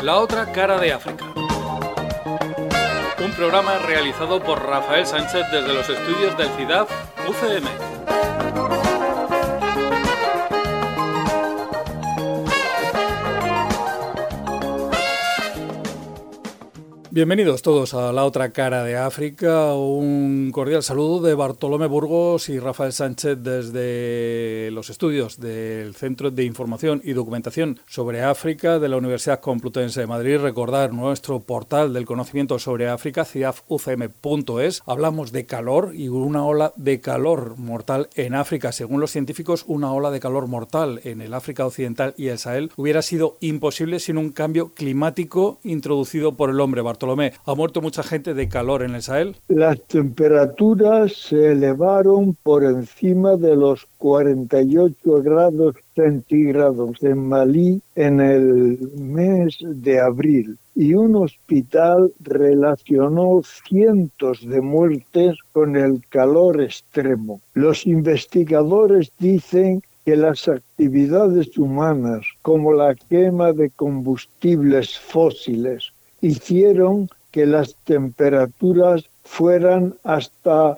La otra cara de África. Un programa realizado por Rafael Sánchez desde los estudios del CIDAF UCM. Bienvenidos todos a La otra cara de África. Un cordial saludo de Bartolomé Burgos y Rafael Sánchez desde los estudios del Centro de Información y Documentación sobre África de la Universidad Complutense de Madrid. Recordar nuestro portal del conocimiento sobre África, cidafucm.es. Hablamos de calor y una ola de calor mortal en África. Según los científicos, una ola de calor mortal en el África Occidental y el Sahel hubiera sido imposible sin un cambio climático introducido por el hombre. Bartolomé, ¿ha muerto mucha gente de calor en el Sahel? Las temperaturas se elevaron por encima de los 48 grados centígrados en Malí en el mes de abril y un hospital relacionó cientos de muertes con el calor extremo. Los investigadores dicen que las actividades humanas, como la quema de combustibles fósiles, hicieron que las temperaturas fueran hasta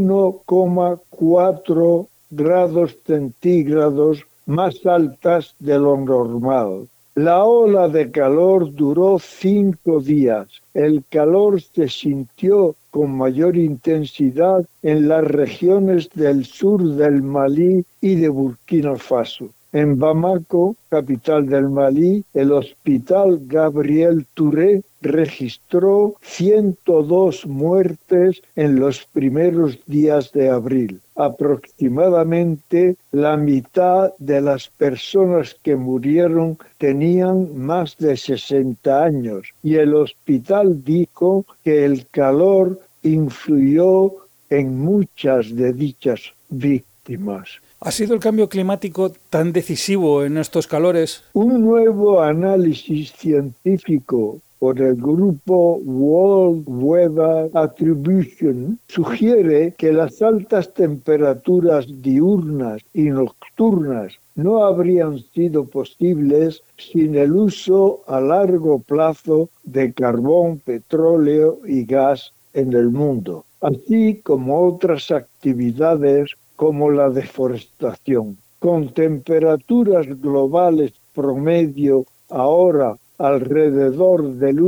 1,4 grados centígrados más altas de lo normal. La ola de calor duró 5 días. El calor se sintió con mayor intensidad en las regiones del sur del Malí y de Burkina Faso. En Bamako, capital del Malí, el hospital Gabriel Touré registró 102 muertes en los primeros días de abril. Aproximadamente la mitad de las personas que murieron tenían más de 60 años y el hospital dijo que el calor influyó en muchas de dichas víctimas. ¿Ha sido el cambio climático tan decisivo en estos calores? Un nuevo análisis científico por el grupo World Weather Attribution sugiere que las altas temperaturas diurnas y nocturnas no habrían sido posibles sin el uso a largo plazo de carbón, petróleo y gas en el mundo, así como otras actividades como la deforestación. Con temperaturas globales promedio ahora alrededor del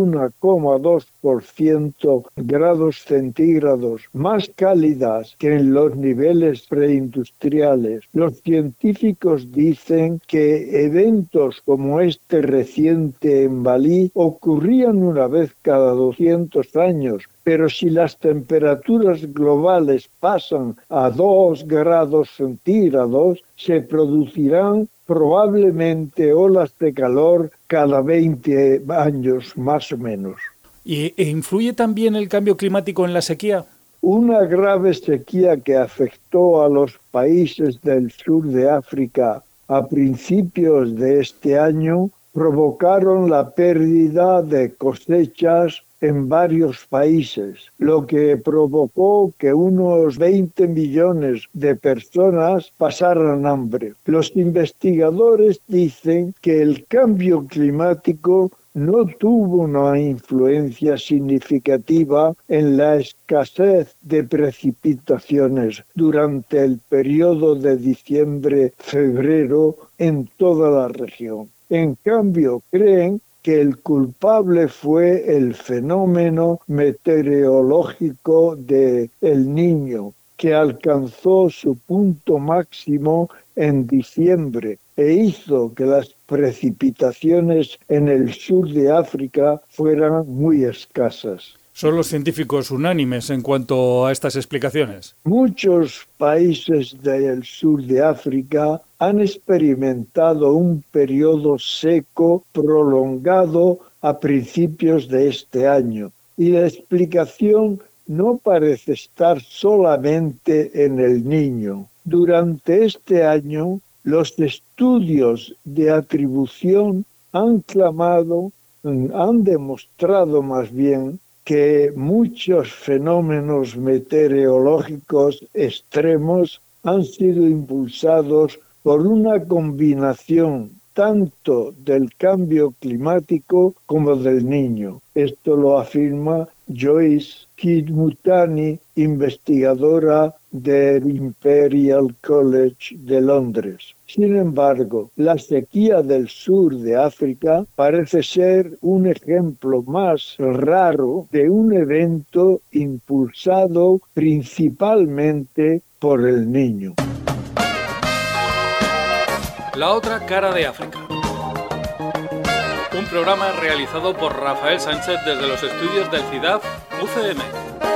1,2% grados centígrados más cálidas que en los niveles preindustriales. Los científicos dicen que eventos como este reciente en Malí ocurrían una vez cada 200 años, pero si las temperaturas globales pasan a 2 grados centígrados, se producirán probablemente olas de calor cada 20 años más o menos. ¿Y influye también el cambio climático en la sequía? Una grave sequía que afectó a los países del sur de África a principios de este año provocaron la pérdida de cosechas en varios países, lo que provocó que unos 20 millones de personas pasaran hambre. Los investigadores dicen que el cambio climático no tuvo una influencia significativa en la escasez de precipitaciones durante el periodo de diciembre-febrero en toda la región. En cambio, creen que el culpable fue el fenómeno meteorológico de El Niño, que alcanzó su punto máximo en diciembre e hizo que las precipitaciones en el sur de África fueran muy escasas. ¿Son los científicos unánimes en cuanto a estas explicaciones? Muchos países del sur de África han experimentado un periodo seco prolongado a principios de este año y la explicación no parece estar solamente en El Niño. Durante este año, los estudios de atribución han demostrado más bien que muchos fenómenos meteorológicos extremos han sido impulsados por una combinación tanto del cambio climático como del niño. Esto lo afirma Joyce Kidmutani, investigadora del Imperial College de Londres. Sin embargo, la sequía del sur de África parece ser un ejemplo más raro de un evento impulsado principalmente por el niño. La otra cara de África. Un programa realizado por Rafael Sánchez desde los estudios del CIDAF UCM.